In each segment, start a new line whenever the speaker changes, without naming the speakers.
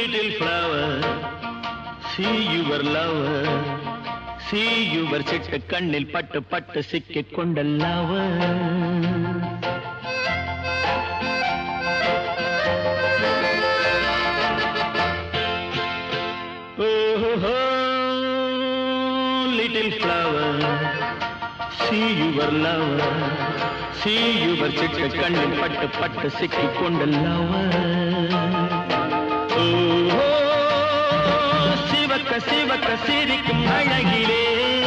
little flower, see your lover, see your சிட்டு கண்ணில் பட்டு பட்டு சிக்கிக் கொண்ட lover. Little flower, see your lover, see your சிட்டு கண்ணில் பட்டு பட்டு சிக்கிக் கொண்ட lover. சிவக்க சிவக்க சிரிக்கும் அழகிலே,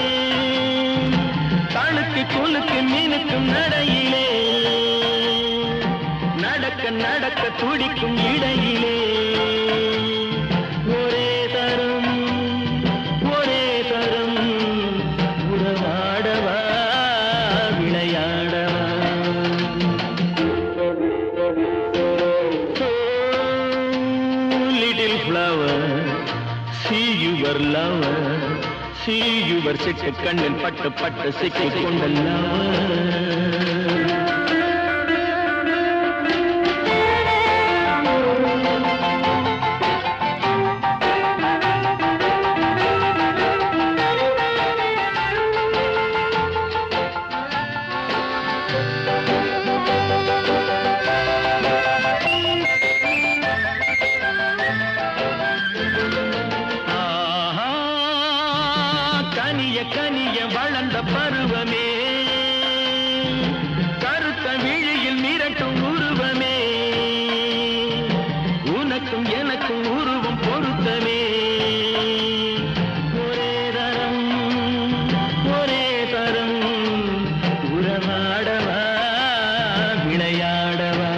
தழுக்கு குலுக்கு மீனுக்கும் நடையிலே, நடக்க நடக்க துடிக்கும் இடையிலே, ஒரே தரம் உறவாடவா விளையாடவா. Little flower, see your lover, see your சிட்டு கண்ணில் பட்டு பட்டு சிக்கிக் கொண்ட lover. கனிய கனிய வளர்ந்த பருவமே, கருத்த விழியில் மிரட்டும் உருவமே, உனக்கும் எனக்கும் உருவம் பொருத்தமே, ஒரே தரம் உறவாடவா விளையாடவா.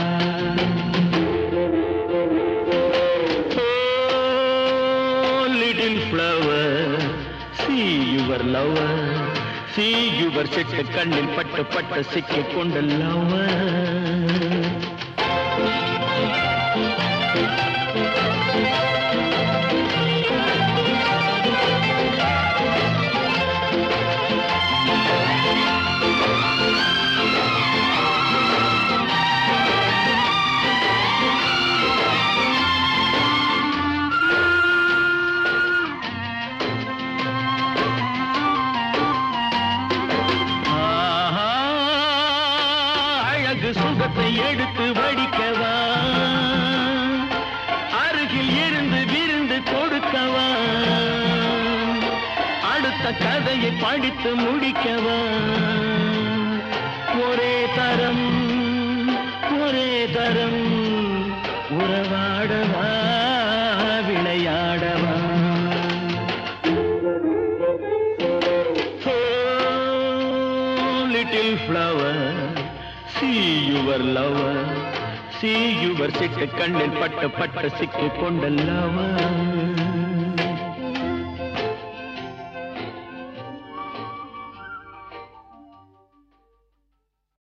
Little flower, see your lover, see your சிட்டு கண்ணில் பட்டு பட்டு சிக்கிக் கொண்ட lover. சுகத்தை எடுத்து வடிக்கவா, அருகில் இருந்து விருந்து கொடுக்கவா, அடுத்த கதையை படித்து முடிக்கவா, ஒரே தரம் உறவாடவா விளையாடவா. Little flower, see your lover, see your சிட்டு கண்ணில் பட்டு பட்டு சிக்கிக் கொண்ட lover.